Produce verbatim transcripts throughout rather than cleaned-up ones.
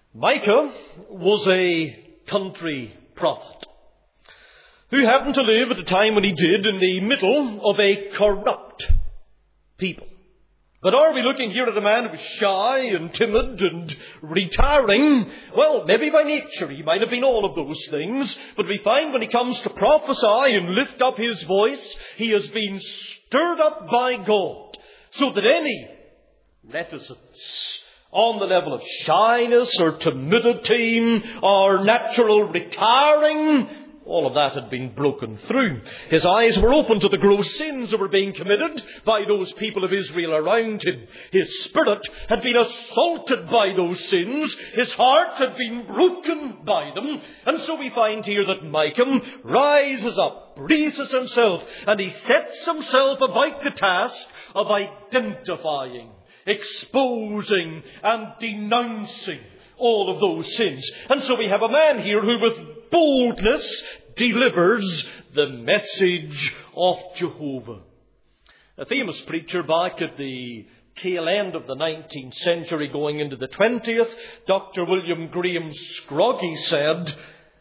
Micah was a country prophet who happened to live at a time when he did in the middle of a corrupt people. But are we looking here at a man who was shy and timid and retiring? Well, maybe by nature he might have been all of those things. But we find when he comes to prophesy and lift up his voice, he has been stirred up by God, so that any reticence on the level of shyness or timidity or natural retiring, all of that had been broken through. His eyes were open to the gross sins that were being committed by those people of Israel around him. His spirit had been assaulted by those sins. His heart had been broken by them. And so we find here that Micah rises up, raises himself, and he sets himself about the task of identifying, exposing, and denouncing all of those sins. And so we have a man here who with boldness delivers the message of Jehovah. A famous preacher back at the tail end of the nineteenth century going into the twentieth, Doctor William Graham Scroggie said,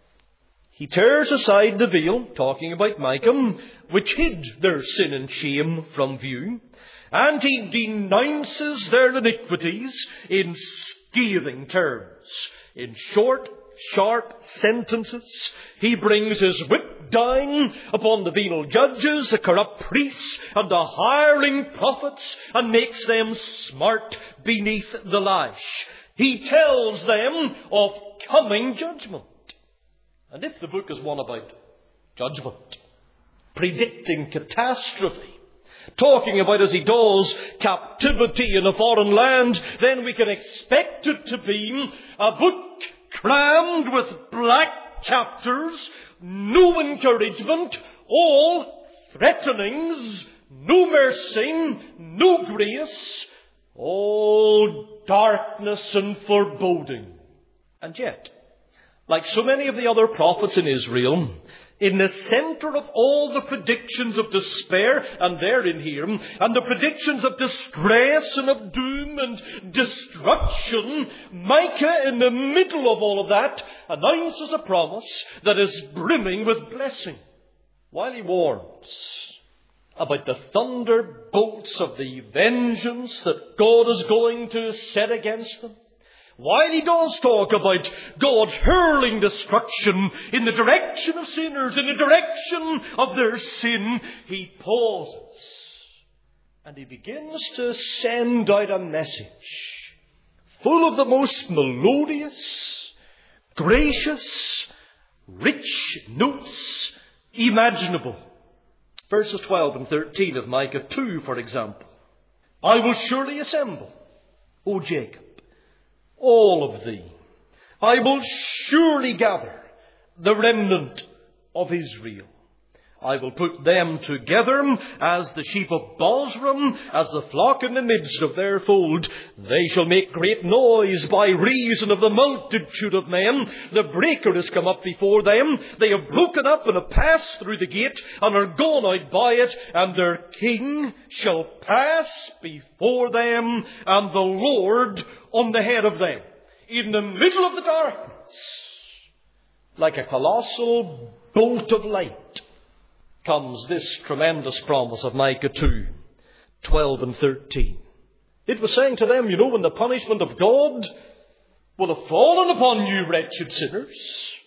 he tears aside the veil, talking about Micah, which hid their sin and shame from view, and he denounces their iniquities in scathing terms. In short, sharp sentences, he brings his whip down upon the venal judges, the corrupt priests, and the hireling prophets, and makes them smart beneath the lash. He tells them of coming judgment. And if the book is one about judgment, predicting catastrophe, talking about, as he does, captivity in a foreign land, then we can expect it to be a book crammed with black chapters, no encouragement, all threatenings, no mercy, no grace, all darkness and foreboding. And yet, like so many of the other prophets in Israel, in the center of all the predictions of despair, and they're in here, and the predictions of distress and of doom and destruction, Micah, in the middle of all of that, announces a promise that is brimming with blessing. While he warns about the thunderbolts of the vengeance that God is going to set against them, while he does talk about God hurling destruction in the direction of sinners, in the direction of their sin, he pauses and he begins to send out a message full of the most melodious, gracious, rich notes imaginable. Verses twelve and thirteen of Micah two, for example. I will surely assemble, O Jacob, all of thee. I will surely gather the remnant of Israel. I will put them together as the sheep of Bozrah, as the flock in the midst of their fold. They shall make great noise by reason of the multitude of men. The breaker has come up before them. They have broken up and have passed through the gate and are gone out by it. And their king shall pass before them, and the Lord on the head of them. In the middle of the darkness, like a colossal bolt of light, comes this tremendous promise of Micah two, twelve and thirteen. It was saying to them, you know, when the punishment of God will have fallen upon you, wretched sinners,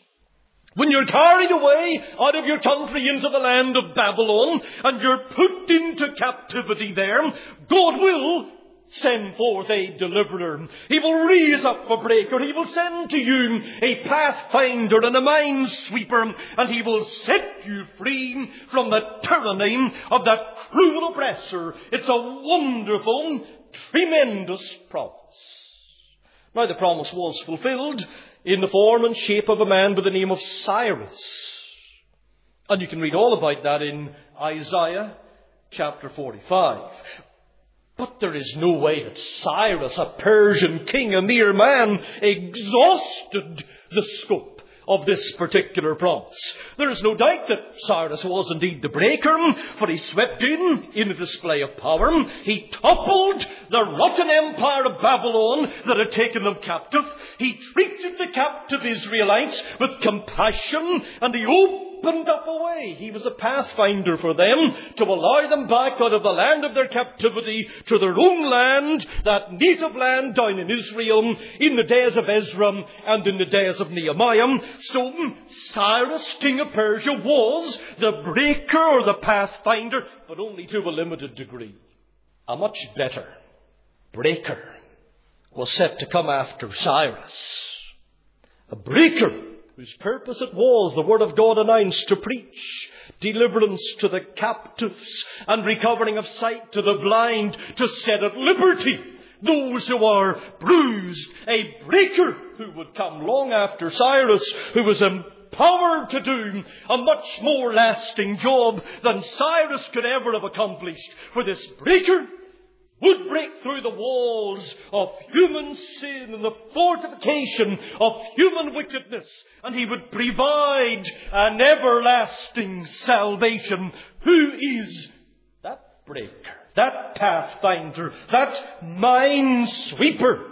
when you're carried away out of your country into the land of Babylon, and you're put into captivity there, God will send forth a deliverer. He will raise up a breaker. He will send to you a pathfinder and a minesweeper, and he will set you free from the tyranny of that cruel oppressor. It's a wonderful, tremendous promise. Now, the promise was fulfilled in the form and shape of a man by the name of Cyrus. And you can read all about that in Isaiah chapter forty-five. But there is no way that Cyrus, a Persian king, a mere man, exhausted the scope of this particular promise. There is no doubt that Cyrus was indeed the breaker, for he swept in in a display of power. He toppled the rotten empire of Babylon that had taken them captive. He treated the captive Israelites with compassion, and he opened up a way. He was a pathfinder for them to allow them back out of the land of their captivity to their own land, that native land down in Israel, in the days of Ezra and in the days of Nehemiah. So Cyrus, king of Persia, was the breaker or the pathfinder, but only to a limited degree. A much better breaker was set to come after Cyrus. A breaker whose purpose it was, the word of God announced, to preach deliverance to the captives and recovering of sight to the blind, to set at liberty those who are bruised. A breaker who would come long after Cyrus, who was empowered to do a much more lasting job than Cyrus could ever have accomplished. For this breaker would break through the walls of human sin and the fortification of human wickedness, and he would provide an everlasting salvation. Who is that breaker, that pathfinder, that minesweeper?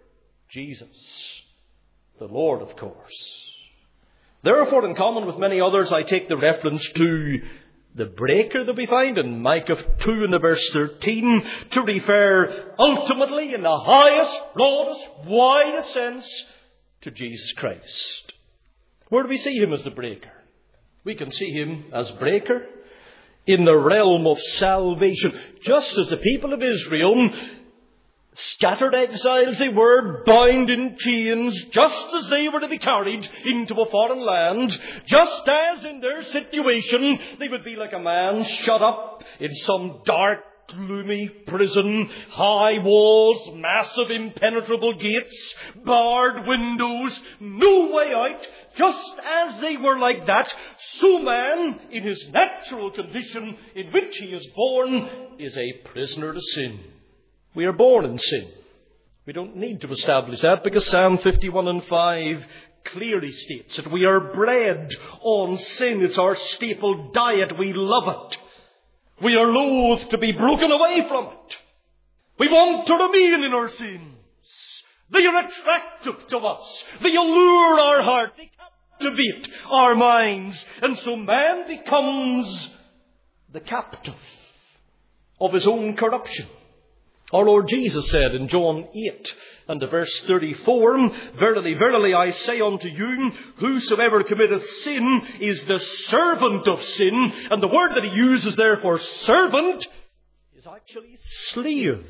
Jesus, the Lord, of course. Therefore, in common with many others, I take the reference to the breaker that we find in Micah two in the verse thirteen to refer ultimately in the highest, broadest, widest sense to Jesus Christ. Where do we see him as the breaker? We can see him as breaker in the realm of salvation. Just as the people of Israel, scattered exiles they were, bound in chains, just as they were to be carried into a foreign land, just as in their situation they would be like a man shut up in some dark, gloomy prison, high walls, massive impenetrable gates, barred windows, no way out. Just as they were like that, so man, in his natural condition in which he is born, is a prisoner to sin. We are born in sin. We don't need to establish that, because Psalm fifty-one and five clearly states that we are bred on sin. It's our staple diet. We love it. We are loath to be broken away from it. We want to remain in our sins. They are attractive to us. They allure our heart. They captivate our minds. And so man becomes the captive of his own corruption. Our Lord Jesus said in John eight and verse thirty-four, Verily, verily, I say unto you, whosoever committeth sin is the servant of sin. And the word that he uses there for servant is actually slave.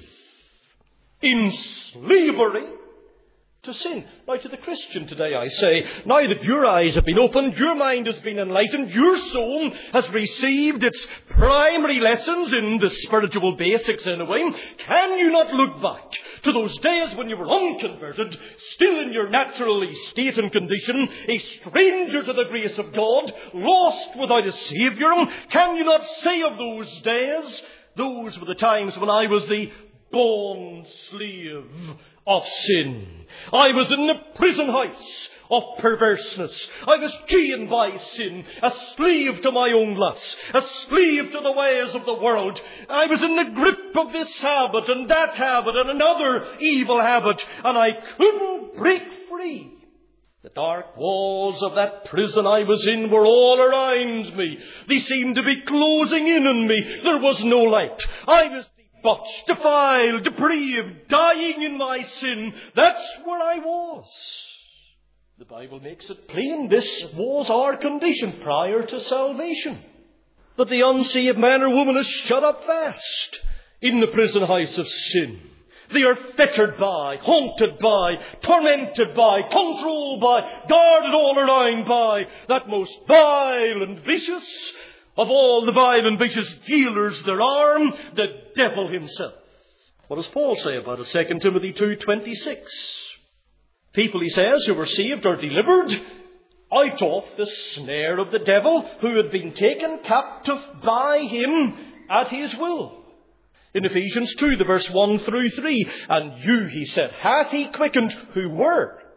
In slavery to sin. Now, to the Christian today I say, now that your eyes have been opened, your mind has been enlightened, your soul has received its primary lessons in the spiritual basics anyway, can you not look back to those days when you were unconverted, still in your natural state and condition, a stranger to the grace of God, lost without a Saviour? Can you not say of those days, those were the times when I was the born slave of sin. I was in the prison house of perverseness. I was chained by sin, a slave to my own lusts, a slave to the ways of the world. I was in the grip of this habit and that habit and another evil habit, and I couldn't break free. The dark walls of that prison I was in were all around me. They seemed to be closing in on me. There was no light. I was debauched, defiled, depraved, dying in my sin. That's where I was. The Bible makes it plain this was our condition prior to salvation. But the unsaved man or woman is shut up fast in the prison house of sin. They are fettered by, haunted by, tormented by, controlled by, guarded all around by that most vile and vicious of all the vile and vicious jailers there are, the devil himself. What does Paul say about it? Second Timothy two twenty-six. People, he says, who were saved are delivered out of the snare of the devil, who had been taken captive by him at his will. In Ephesians two, the verse one through three, and you, he said, hath he quickened who were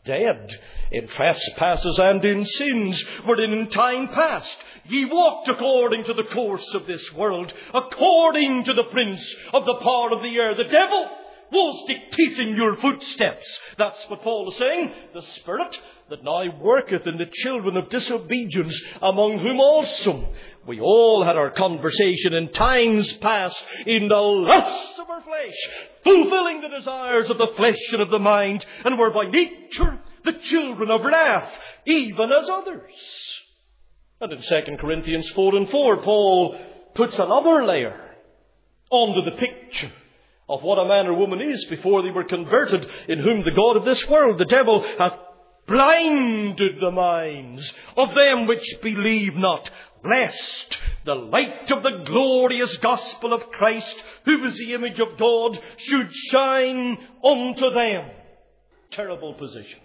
dead in trespasses and in sins, wherein in time past ye walked according to the course of this world, according to the prince of the power of the air, the devil was dictating your footsteps. That's what Paul is saying. The spirit that now worketh in the children of disobedience, among whom also we all had our conversation in times past in the lusts of our flesh, fulfilling the desires of the flesh and of the mind, and were by nature the children of wrath, even as others. And in Second Corinthians four and four, Paul puts another layer onto the picture of what a man or woman is before they were converted, in whom the God of this world, the devil, hath blinded the minds of them which believe not, lest the light of the glorious gospel of Christ, who is the image of God, should shine unto them. Terrible position.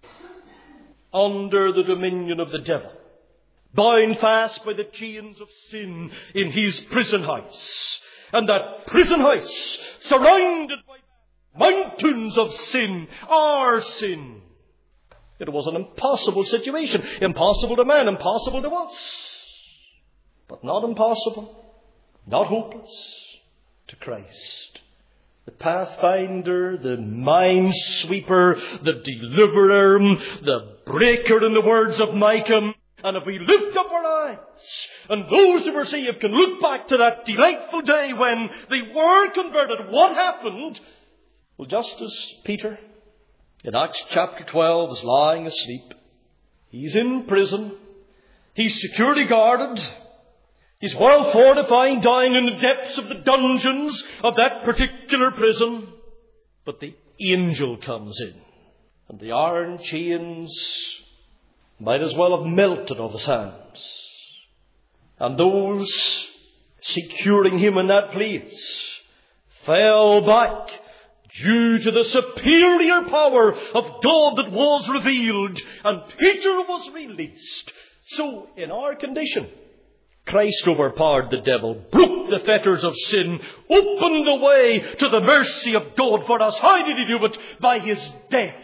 Under the dominion of the devil, bound fast by the chains of sin in his prison house. And that prison house surrounded by mountains of sin, our sin. It was an impossible situation. Impossible to man, impossible to us. But not impossible, not hopeless to Christ. The pathfinder, the minesweeper, the deliverer, the breaker, in the words of Micah. And if we lift up our eyes, and those who were saved can look back to that delightful day when they were converted, what happened? Well, just as Peter in Acts chapter twelve is lying asleep, he's in prison, he's securely guarded, he's well fortified down in the depths of the dungeons of that particular prison. But the angel comes in, and the iron chains might as well have melted off his hands. And those securing him in that place fell back due to the superior power of God that was revealed, and Peter was released. So, in our condition, Christ overpowered the devil, broke the fetters of sin, opened the way to the mercy of God for us. How did he do it? By his death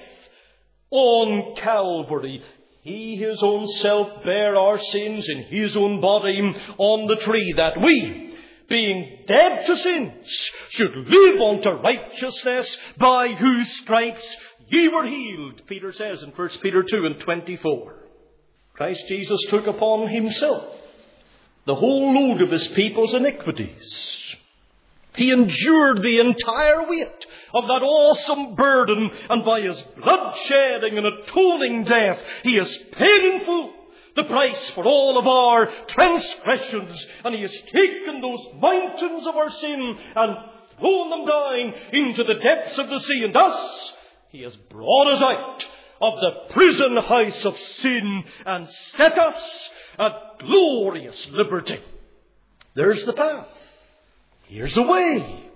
on Calvary. He his own self bare our sins in his own body on the tree, that we, being dead to sins, should live unto righteousness, by whose stripes ye were healed, Peter says in First Peter two and twenty-four. Christ Jesus took upon himself the whole load of his people's iniquities. He endured the entire weight of that awesome burden, and by his blood shedding and atoning death, he has paid in full the price for all of our transgressions, and he has taken those mountains of our sin and thrown them down into the depths of the sea, and thus he has brought us out of the prison house of sin and set us at glorious liberty. There's the path. Here's the way.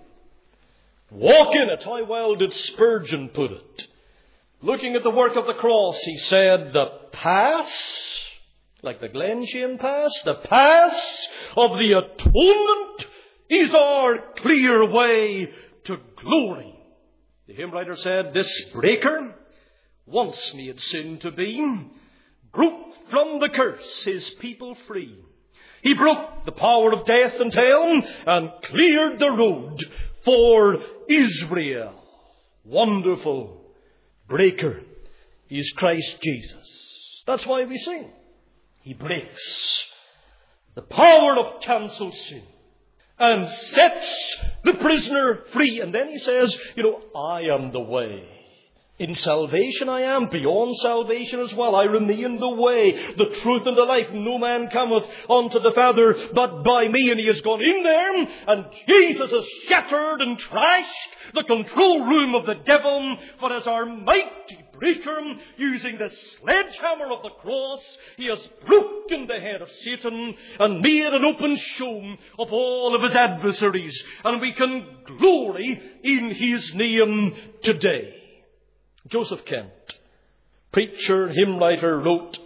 Walk in it. How well did Spurgeon put it? Looking at the work of the cross, he said, the pass, like the Glenshane Pass, the pass of the atonement is our clear way to glory. The hymn writer said, this breaker, once made sin to be, broke from the curse his people free. He broke the power of death and hell and cleared the road for Israel. Wonderful breaker is Christ Jesus. That's why we sing. He breaks the power of cancelled sin and sets the prisoner free. And then he says, you know, I am the way. In salvation I am, beyond salvation as well. I remain the way, the truth, and the life. No man cometh unto the Father but by me. And he has gone in there, and Jesus has shattered and trashed the control room of the devil. For as our mighty breaker, using the sledgehammer of the cross, he has broken the head of Satan and made an open show of all of his adversaries. And we can glory in his name today. Joseph Kent, preacher, hymn writer, wrote,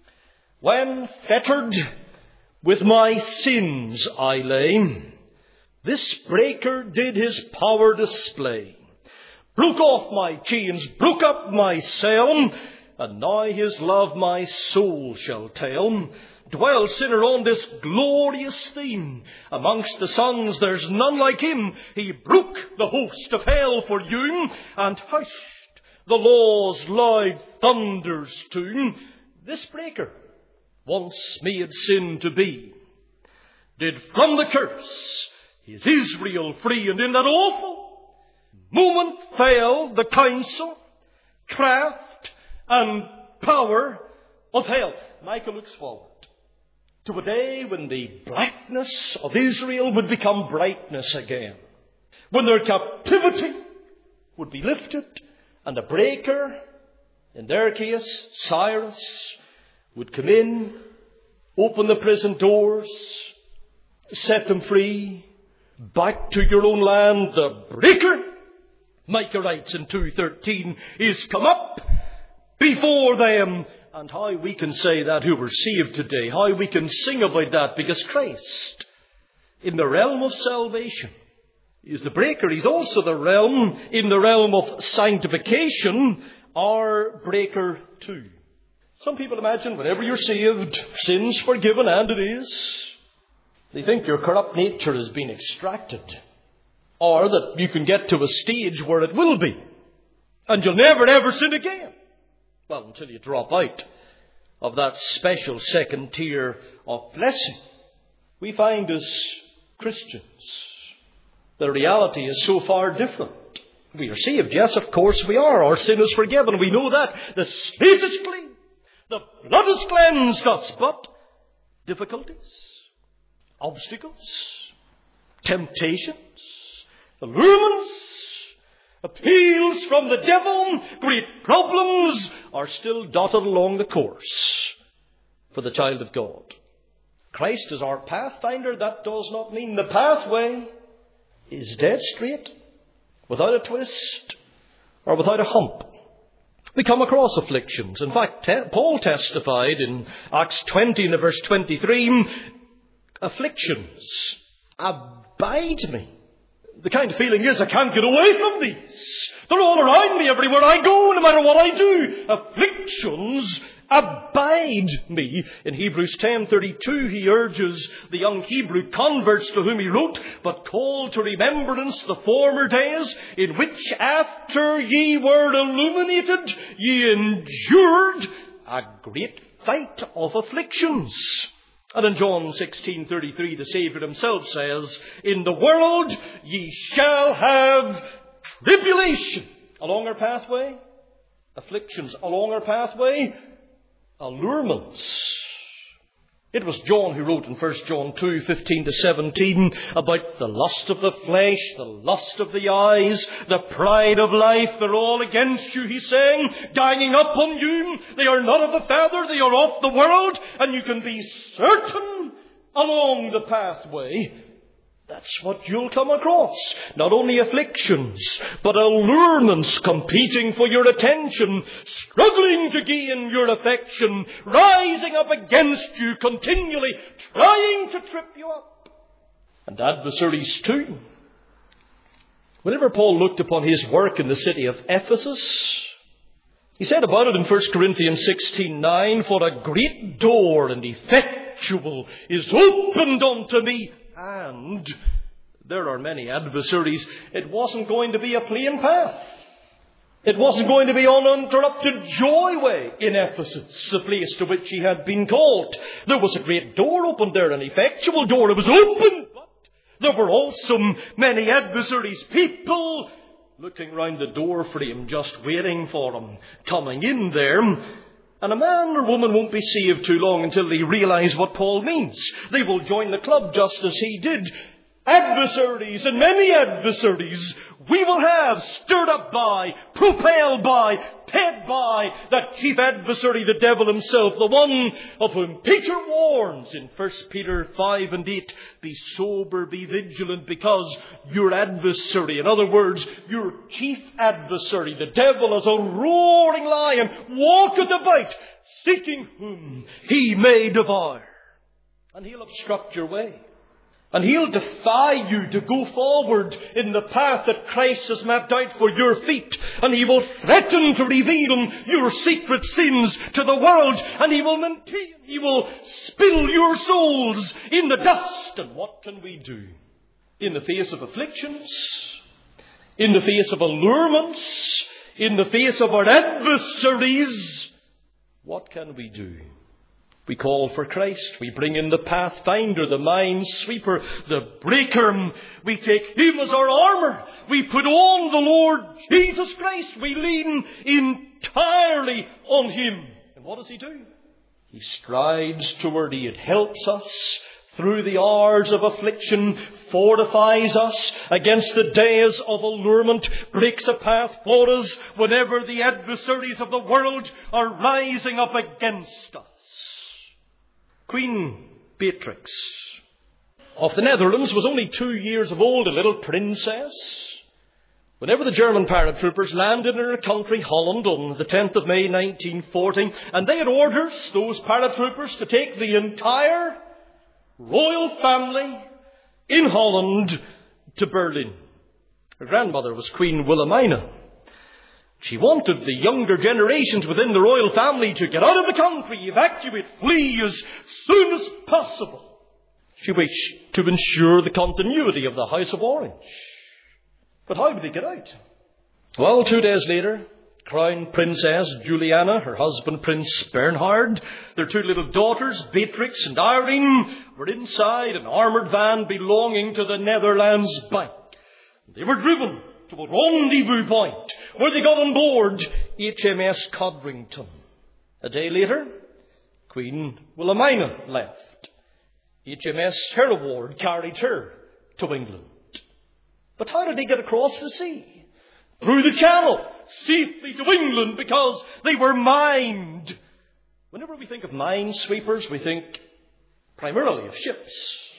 when fettered with my sins I lay, this breaker did his power display, broke off my chains, broke up my cell, and now his love my soul shall tell. Dwell, sinner, on this glorious theme. Amongst the sons there's none like him. He broke the host of hell for you, and hushed the law's loud thunder's tune. This breaker, once made sin to be, did from the curse his Israel free, and in that awful moment fell the counsel, craft, and power of hell. Micah looks forward to a day when the blackness of Israel would become brightness again, when their captivity would be lifted, and a breaker, in their case Cyrus, would come in, open the prison doors, set them free, back to your own land. The breaker, Micah writes in two thirteen, is come up before them. And how we can say that who were saved today, how we can sing about that, because Christ, in the realm of salvation, is the breaker. He's also the realm, in the realm of sanctification, our breaker too. Some people imagine whenever you're saved, sin's forgiven, and it is. They think your corrupt nature has been extracted, or that you can get to a stage where it will be, and you'll never ever sin again. Well, until you drop out of that special second tier of blessing. We find as Christians, the reality is so far different. We are saved. Yes, of course we are. Our sin is forgiven. We know that. The slate is clean. The blood has cleansed us. But difficulties, obstacles, temptations, allurements, appeals from the devil, great problems are still dotted along the course for the child of God. Christ is our pathfinder. That does not mean the pathway is dead straight, without a twist or without a hump. We come across afflictions. In fact, te- Paul testified in Acts twenty and verse twenty-three, afflictions abide me. The kind of feeling is, I can't get away from these. They're all around me everywhere I go, no matter what I do. Afflictions abide me. In Hebrews ten thirty-two, he urges the young Hebrew converts to whom he wrote, but call to remembrance the former days, in which after ye were illuminated, ye endured a great fight of afflictions. And in John sixteen thirty-three, the Saviour himself says, in the world ye shall have tribulation. Along our pathway, afflictions. Along our pathway, allurements. It was John who wrote in First John two fifteen to seventeen about the lust of the flesh, the lust of the eyes, the pride of life. They're all against you, he's saying, ganging up on you. They are not of the Father, they are of the world, and you can be certain along the pathway that's what you'll come across. Not only afflictions, but allurements competing for your attention, struggling to gain your affection, rising up against you continually, trying to trip you up. And adversaries too. Whenever Paul looked upon his work in the city of Ephesus, he said about it in First Corinthians sixteen nine, for a great door and effectual is opened unto me, and there are many adversaries. It wasn't going to be a plain path. It wasn't going to be uninterrupted joyway in Ephesus, the place to which he had been called. There was a great door opened there, an effectual door. It was open, but there were also many adversaries, people looking round the door frame, just waiting for him, coming in there. And a man or woman won't be saved too long until they realize what Paul means. They will join the club just as he did. Adversaries, and many adversaries, we will have stirred up by, propelled by, paid by that chief adversary, the devil himself, the one of whom Peter warns in First Peter five and eight, be sober, be vigilant, because your adversary, in other words, your chief adversary, the devil, as a roaring lion, walketh about, seeking whom he may devour. And he'll obstruct your way. And He'll defy you to go forward in the path that Christ has mapped out for your feet. And He will threaten to reveal your secret sins to the world. And He will maintain, He will spill your souls in the dust. And what can we do? In the face of afflictions, in the face of allurements, in the face of our adversaries, what can we do? We call for Christ. We bring in the pathfinder, the minesweeper, the breaker. We take Him as our armour. We put on the Lord Jesus Christ. We lean entirely on Him. And what does He do? He strides toward it. It helps us through the hours of affliction, fortifies us against the days of allurement, breaks a path for us whenever the adversaries of the world are rising up against us. Queen Beatrix of the Netherlands was only two years of old, a little princess. Whenever the German paratroopers landed in her country, Holland, on the tenth of May nineteen forty, and they had orders, those paratroopers, to take the entire royal family in Holland to Berlin. Her grandmother was Queen Wilhelmina. She wanted the younger generations within the royal family to get out of the country, evacuate, flee as soon as possible. She wished to ensure the continuity of the House of Orange. But how did they get out? Well, two days later, Crown Princess Juliana, her husband Prince Bernhard, their two little daughters, Beatrix and Irene, were inside an armoured van belonging to the Netherlands Bank. They were driven to a rendezvous point where they got on board H M S Codrington. A day later, Queen Wilhelmina left. H M S Hereward carried her to England. But how did they get across the sea? Through the Channel, safely to England, because they were mined. Whenever we think of minesweepers, we think primarily of ships.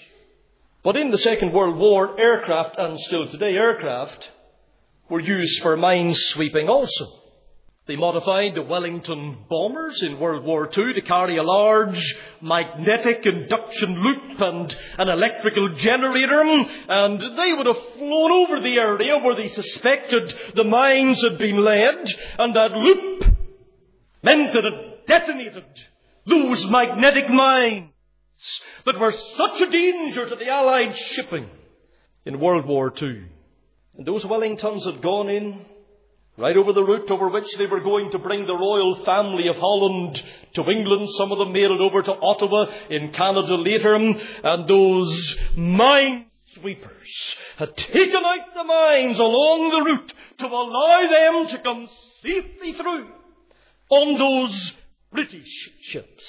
But in the Second World War, aircraft, and still today aircraft, were used for minesweeping also. They modified the Wellington bombers in World War Two to carry a large magnetic induction loop and an electrical generator, and they would have flown over the area where they suspected the mines had been laid, and that loop meant that it detonated those magnetic mines that were such a danger to the Allied shipping in World War Two. And those Wellingtons had gone in right over the route over which they were going to bring the royal family of Holland to England. Some of them made it over to Ottawa in Canada later. And those minesweepers had taken out the mines along the route to allow them to come safely through on those British ships.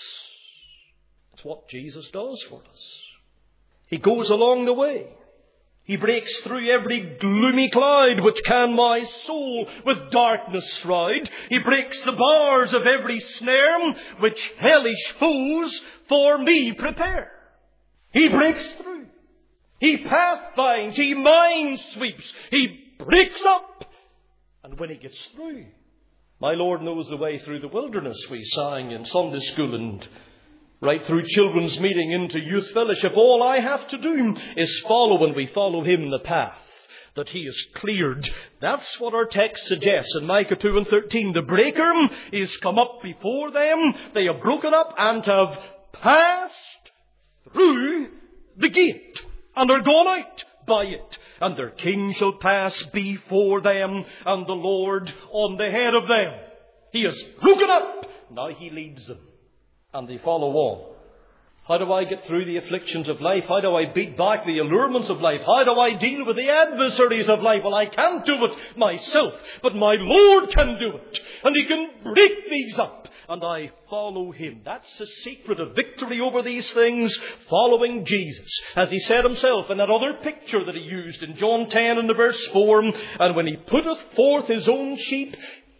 That's what Jesus does for us. He goes along the way. He breaks through every gloomy cloud which can my soul with darkness shroud. He breaks the bars of every snare which hellish foes for me prepare. He breaks through. He pathfinds. He minesweeps. He breaks up. And when he gets through, my Lord knows the way through the wilderness, we sang in Sunday school, and right through children's meeting into youth fellowship. All I have to do is follow, and we follow him the path that he has cleared. That's what our text suggests in Micah two and thirteen. The breaker is come up before them. They have broken up and have passed through the gate and are gone out by it. And their king shall pass before them, and the Lord on the head of them. He has broken up. Now he leads them. And they follow on. How do I get through the afflictions of life? How do I beat back the allurements of life? How do I deal with the adversaries of life? Well, I can't do it myself, but my Lord can do it. And he can break these up. And I follow him. That's the secret of victory over these things, following Jesus. As he said himself in that other picture that he used in John ten and the verse four, and when he putteth forth his own sheep,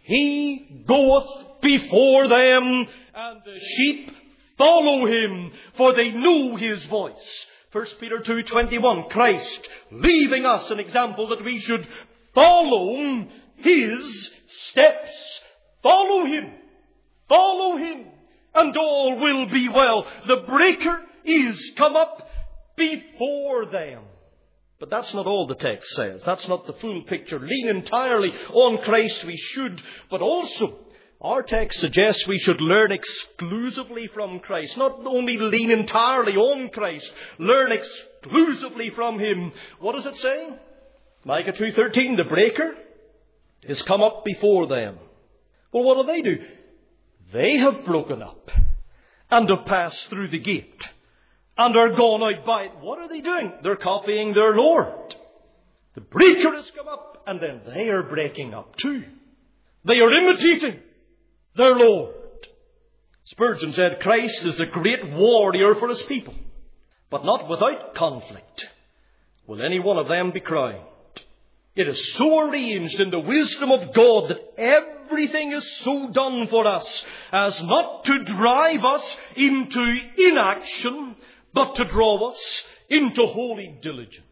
he goeth before them, and the sheep follow him, for they know his voice. First Peter two twenty-one, Christ leaving us an example that we should follow his steps. Follow him. Follow him, and all will be well. The breaker is come up before them. But that's not all the text says. That's not the full picture. Lean entirely on Christ we should, but also our text suggests we should learn exclusively from Christ. Not only lean entirely on Christ, learn exclusively from Him. What does it say? Micah two thirteen, the breaker is come up before them. Well, what do they do? They have broken up and have passed through the gate and are gone out by it. What are they doing? They're copying their Lord. The breaker has come up and then they are breaking up too. They are imitating their Lord. Spurgeon said, Christ is a great warrior for His people, but not without conflict will any one of them be crowned. It is so arranged in the wisdom of God that everything is so done for us as not to drive us into inaction, but to draw us into holy diligence.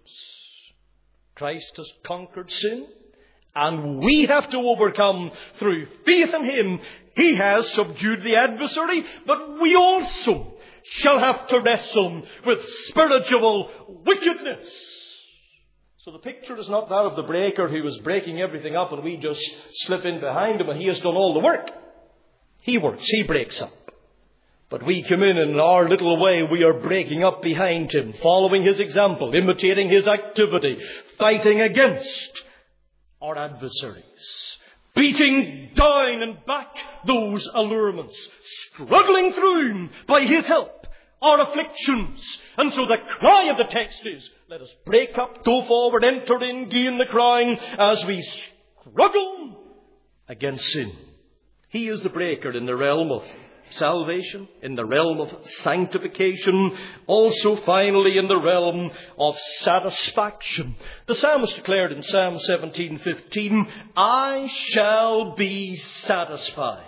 Christ has conquered sin, and we have to overcome through faith in Him. He has subdued the adversary, but we also shall have to wrestle with spiritual wickedness. So the picture is not that of the breaker who is breaking everything up and we just slip in behind him and he has done all the work. He works, he breaks up. But we come in and in our little way we are breaking up behind him, following his example, imitating his activity, fighting against our adversaries, beating down and back those allurements, struggling through by his help our afflictions. And so the cry of the text is, let us break up, go forward, enter in, gain the crown as we struggle against sin. He is the breaker in the realm of salvation, in the realm of sanctification, also finally in the realm of satisfaction. The psalmist declared in Psalm seventeen fifteen, I shall be satisfied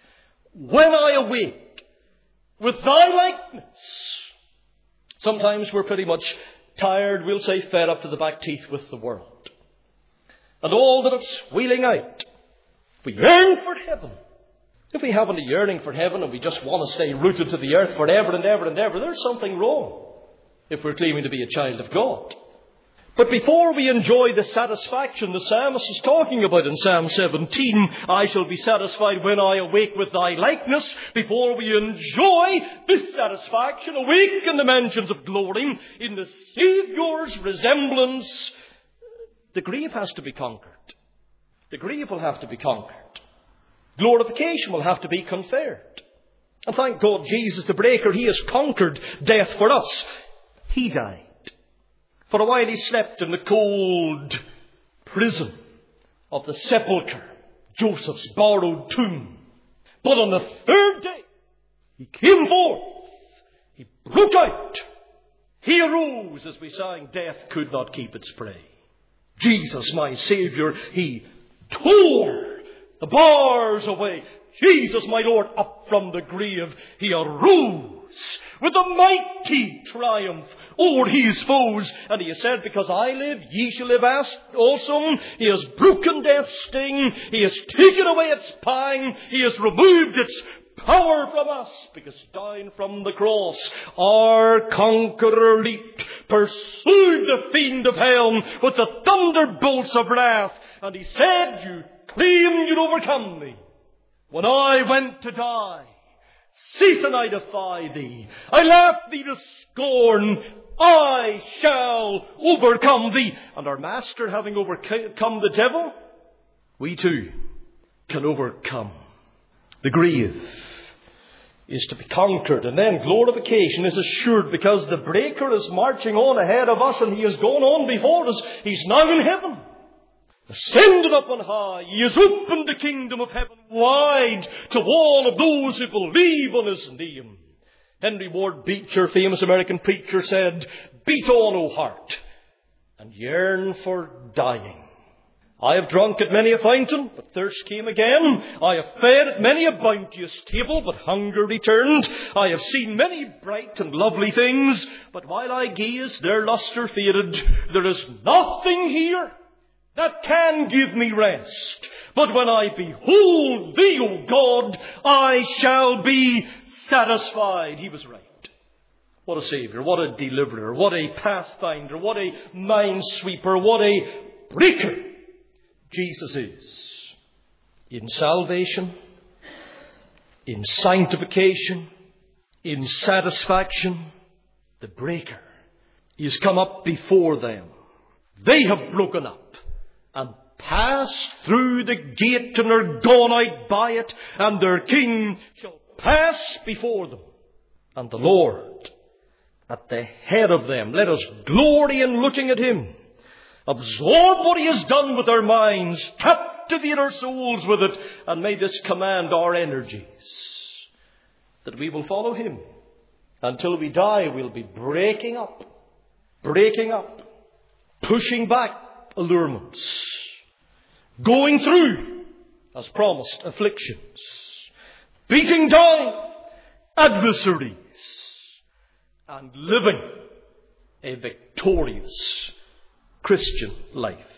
when I awake with thy likeness. Sometimes we're pretty much tired, we'll say fed up to the back teeth with the world and all that it's wheeling out. We yearn for heaven. If we haven't a yearning for heaven and we just want to stay rooted to the earth forever and ever and ever, there's something wrong if we're claiming to be a child of God. But before we enjoy the satisfaction the psalmist is talking about in Psalm seventeen, I shall be satisfied when I awake with thy likeness. Before we enjoy this satisfaction, awake in the mansions of glory, in the Saviour's resemblance, the grave has to be conquered. The grave will have to be conquered. Glorification will have to be conferred. And thank God Jesus, the breaker, He has conquered death for us. He died. For a while He slept in the cold prison of the sepulchre, Joseph's borrowed tomb. But on the third day, He came forth. He broke out. He arose, as we sang, death could not keep its prey. Jesus, my Saviour, He tore the bars away. Jesus, my Lord, up from the grave, He arose with a mighty triumph over His foes. And He has said, because I live, ye shall live also. He has broken death's sting. He has taken away its pang. He has removed its power from us, because down from the cross our conqueror leaped, pursued the fiend of hell with the thunderbolts of wrath. And He said, you claimed you'd overcome me. When I went to die, Satan, I defy thee. I laugh thee to scorn. I shall overcome thee. And our Master, having overcome the devil, we too can overcome. The grave is to be conquered, and then glorification is assured, because the breaker is marching on ahead of us and he has gone on before us. He's now in heaven, ascended up on high. He has opened the kingdom of heaven wide to all of those who believe on His name. Henry Ward Beecher, famous American preacher, said, beat on, O heart, and yearn for dying. I have drunk at many a fountain, but thirst came again. I have fed at many a bounteous table, but hunger returned. I have seen many bright and lovely things, but while I gazed, their lustre faded. There is nothing here that can give me rest. But when I behold thee, O God, I shall be satisfied. He was right. What a Saviour, what a deliverer, what a pathfinder, what a minesweeper, what a breaker Jesus is. In salvation, in sanctification, in satisfaction, the breaker is come up before them. They have broken up and passed through the gate and are gone out by it, and their King shall pass before them. And the Lord at the head of them. Let us glory in looking at Him. Absorb what He has done with our minds. Captivate our souls with it. And may this command our energies. That we will follow Him. Until we die, we'll be breaking up. Breaking up. Pushing back allurements. Going through, as promised, afflictions. Beating down adversaries. And living a victorious Christian life.